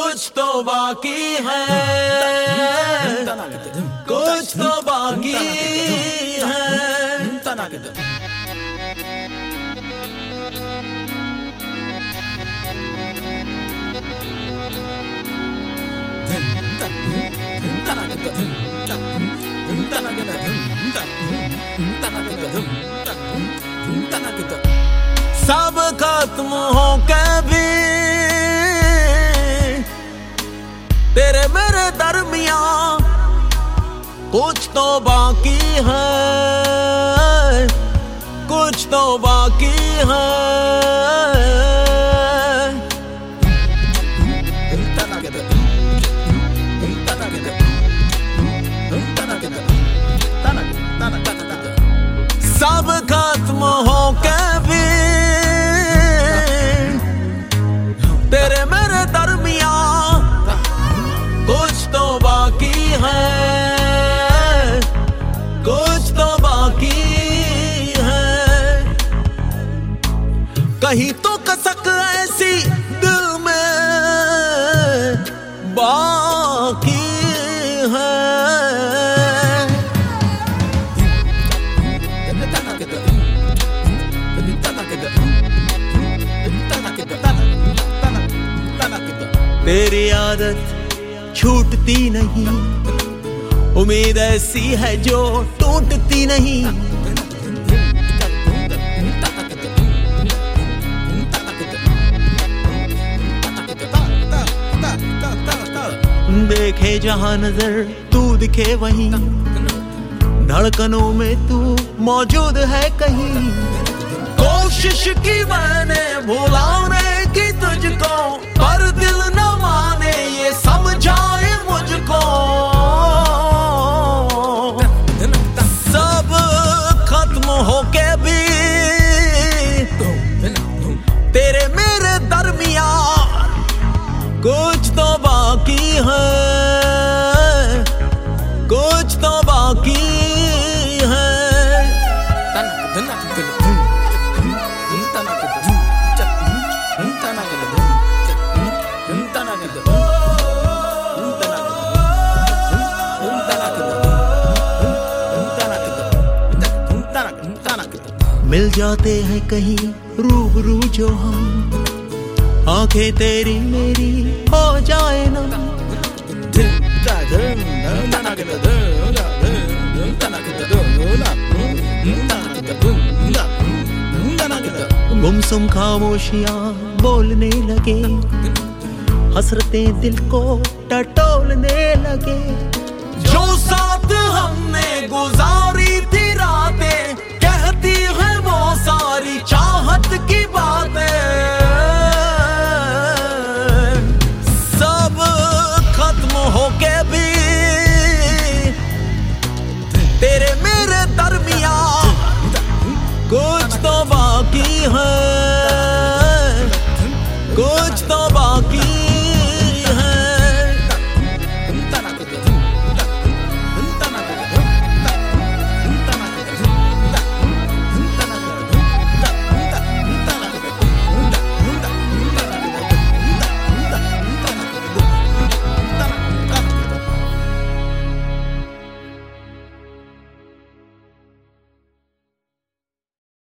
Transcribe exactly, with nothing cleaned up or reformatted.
कुछ तो बाकी है, कुछ तो बाकी है। सब खत्म हो के भी तेरे मेरे दरमियां कुछ तो बाकी है, कुछ तो बाकी है। सब खत्म हो के भी तेरे मेरे दरमियां कुछ तो बाकी है, कुछ तो बाकी है। कहीं तो कसक ऐसी दिल में बाकी है। तेरी आदत छूटती नहीं, उम्मीद ऐसी है जो टूटती नहीं। देखे जहां नजर तू दिखे वहीं, धड़कनों में तू मौजूद है कहीं। कोशिश की मैंने भुलाने की तुझको, पर दिल न माने ये समझाए मुझको। सब खत्म होके भी तेरे मेरे दरमियां कुछ तो बाकी है, कुछ तो बाकी है। मिल जाते हैं कहीं रूबरू जो हम, आंखें तेरी मेरी हो जाए ना। गुमसुम खामोशियां बोलने लगे, हसरतें दिल को टटोलने लगे। जो साथ हमने गुजार